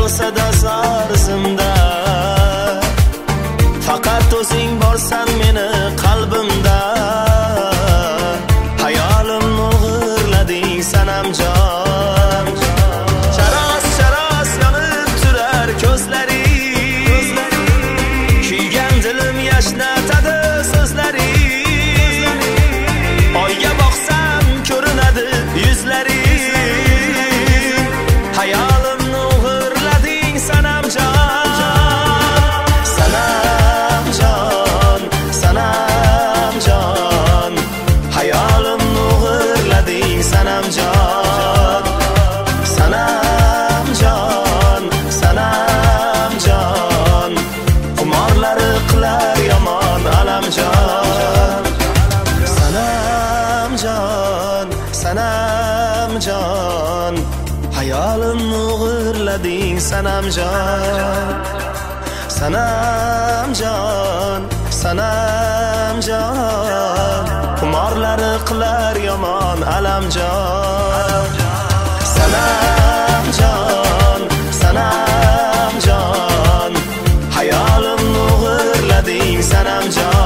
bo'lsa-da zarzimda, faqat o'zing borsan meni qalbimda. Hayolimni o'g'irlading sanamjon, charos yonib turar ko'zlaring, kuygan dilim yashnatadi so'zlaring. Oyga boqsam ko'rinadi yuzlaring, hayolimni o'g'irlading sanamjon. Sanamjon, sanamjon, hayolimni o'g'irlading sanamjon. Sanamjon, sanamjon, xumorlari qilar yomon alamjon. Sanamjon, sanamjon, hayolimni o'g'irlading sanamjon. Sanamjon, sanamjon, xumorlari qilar yomon alamjon. Sanamjon, sanamjon, hayolimni o'g'irlading sanamjon.